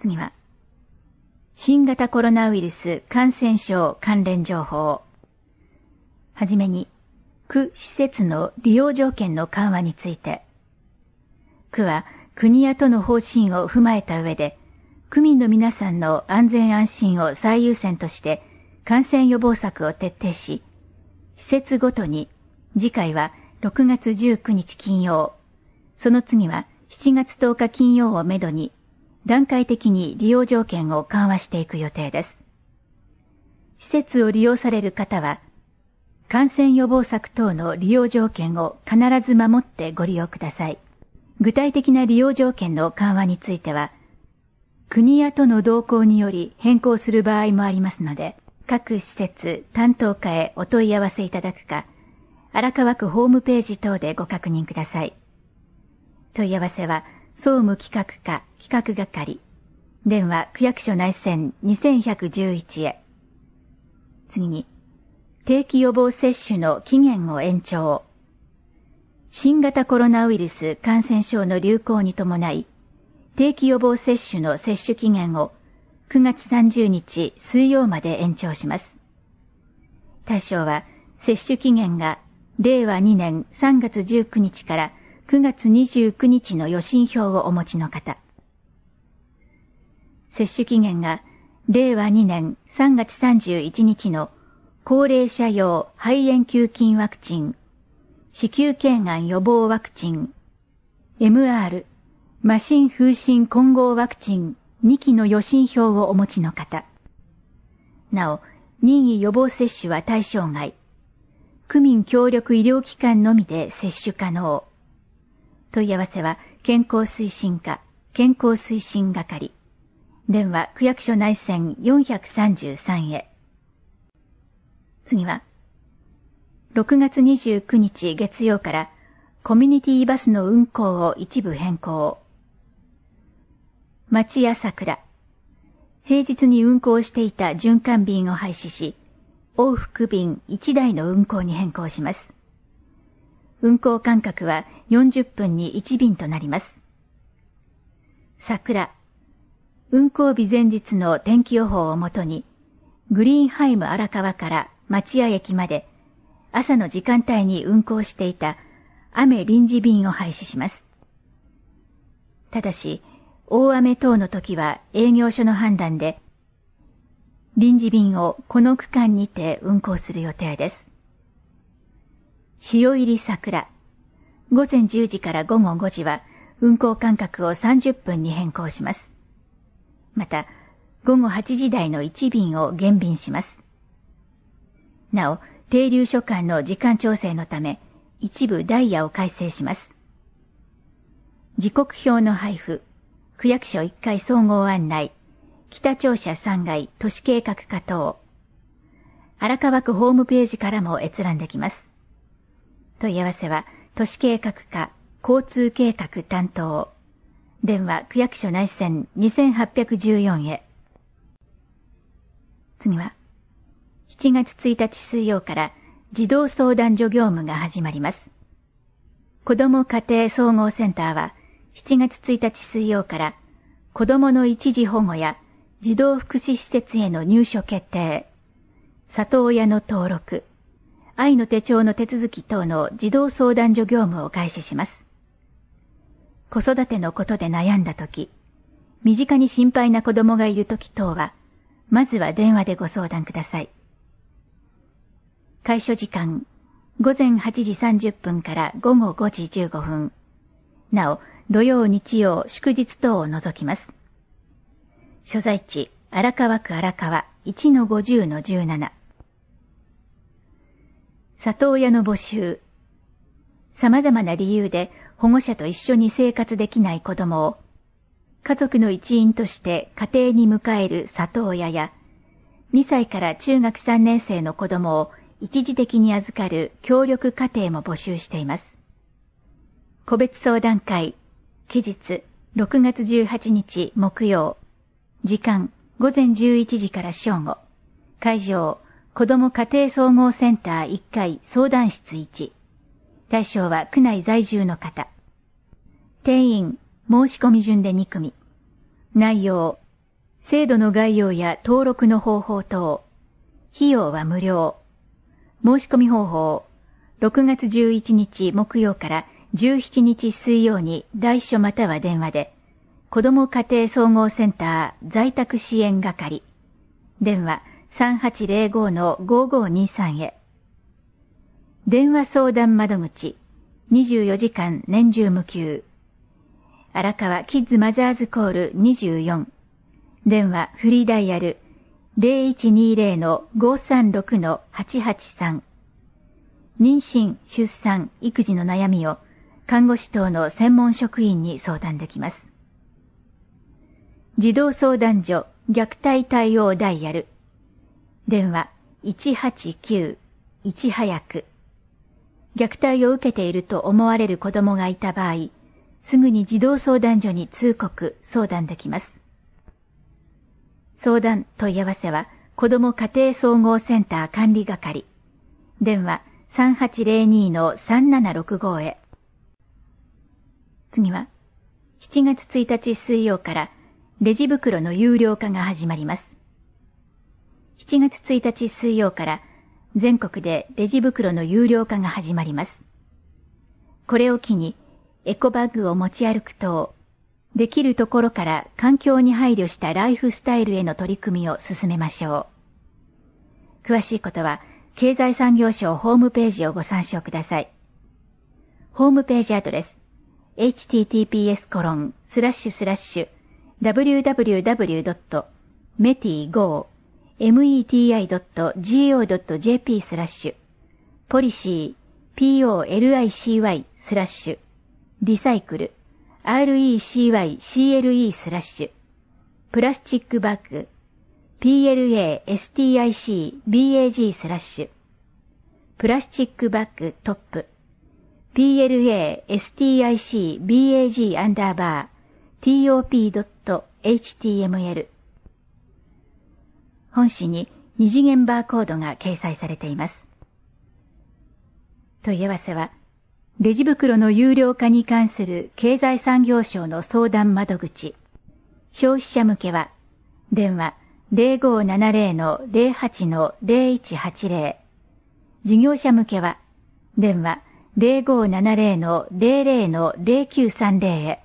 次は、新型コロナウイルス感染症関連情報。はじめに、区施設の利用条件の緩和について。区は国や都の方針を踏まえた上で、区民の皆さんの安全安心を最優先として感染予防策を徹底し、施設ごとに、次回は6月19日金曜、その次は7月10日金曜をめどに、段階的に利用条件を緩和していく予定です。施設を利用される方は、感染予防策等の利用条件を必ず守ってご利用ください。具体的な利用条件の緩和については、国や都の動向により変更する場合もありますので、各施設担当課へお問い合わせいただくか、荒川区ホームページ等でご確認ください。問い合わせは、総務企画課企画係、電話区役所内線2111へ。次に、定期予防接種の期限を延長。新型コロナウイルス感染症の流行に伴い、定期予防接種の接種期限を9月30日水曜まで延長します。対象は、接種期限が令和2年3月19日から9月29日の予診票をお持ちの方。接種期限が令和2年3月31日の高齢者用肺炎球菌ワクチン、子宮頸がん予防ワクチン、MR、麻疹風疹混合ワクチン2期の予診票をお持ちの方。なお、任意予防接種は対象外。区民協力医療機関のみで接種可能。問い合わせは、健康推進課、健康推進係。電話、区役所内線433へ。次は、6月29日月曜からコミュニティバスの運行を一部変更。町屋桜。平日に運行していた循環便を廃止し、往復便1台の運行に変更します。運行間隔は40分に1便となります。桜。運行日前日の天気予報をもとに、グリーンハイム荒川から町屋駅まで朝の時間帯に運行していた雨臨時便を廃止します。ただし、大雨等の時は営業所の判断で、臨時便をこの区間にて運行する予定です。潮入り桜。午前10時から午後5時は運行間隔を30分に変更します。また、午後8時台の1便を減便します。なお、停留所間の時間調整のため、一部ダイヤを改正します。時刻表の配布、区役所1階総合案内、北庁舎3階都市計画課等。荒川区ホームページからも閲覧できます。問い合わせは、都市計画課、交通計画担当。電話、区役所内線2814へ。次は、7月1日水曜から児童相談所業務が始まります。子ども家庭総合センターは、7月1日水曜から子どもの一時保護や児童福祉施設への入所決定、里親の登録、愛の手帳の手続き等の児童相談所業務を開始します。子育てのことで悩んだとき、身近に心配な子供がいるとき等は、まずは電話でご相談ください。開所時間、午前8時30分から午後5時15分。なお、土曜日曜祝日等を除きます。所在地、荒川区荒川 1-50-17。里親の募集。様々な理由で保護者と一緒に生活できない子供を、家族の一員として家庭に迎える里親や、2歳から中学3年生の子供を一時的に預かる協力家庭も募集しています。個別相談会、期日、6月18日木曜。時間、午前11時から正午。会場、子ども家庭総合センター1階相談室1。対象は区内在住の方。定員、申し込み順で2組。内容、 制度の概要や登録の方法等。費用は無料。申し込み方法。6月11日木曜から17日水曜に来所または電話で、子ども家庭総合センター在宅支援係。電話3805-5523へ。電話相談窓口。24時間年中無休。荒川キッズマザーズコール24。電話フリーダイヤル 0120-536-883。妊娠、出産、育児の悩みを看護師等の専門職員に相談できます。児童相談所虐待対応ダイヤル。電話189、いち早く。虐待を受けていると思われる子供がいた場合、すぐに児童相談所に通告、相談できます。相談、問い合わせは、子ども家庭総合センター管理係。電話3802-3765へ。次は、7月1日水曜からレジ袋の有料化が始まります。7月1日水曜から全国でレジ袋の有料化が始まります。これを機に、エコバッグを持ち歩く等、できるところから環境に配慮したライフスタイルへの取り組みを進めましょう。詳しいことは、経済産業省ホームページをご参照ください。ホームページアドレス、https://www.meti.go.jp/ ポリシー policy/ リサイクル recycle/ プラスチックバッグ plasticbag/ プラスチックバッグトップ plasticbag_top.html 本紙に二次元バーコードが掲載されています。問い合わせは、レジ袋の有料化に関する経済産業省の相談窓口。消費者向けは、電話 0570-08-0180。事業者向けは、電話 0570-00-0930へ。